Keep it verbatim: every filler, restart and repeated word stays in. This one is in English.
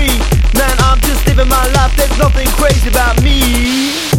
free. Man, I'm just living my life, there's nothing crazy about me.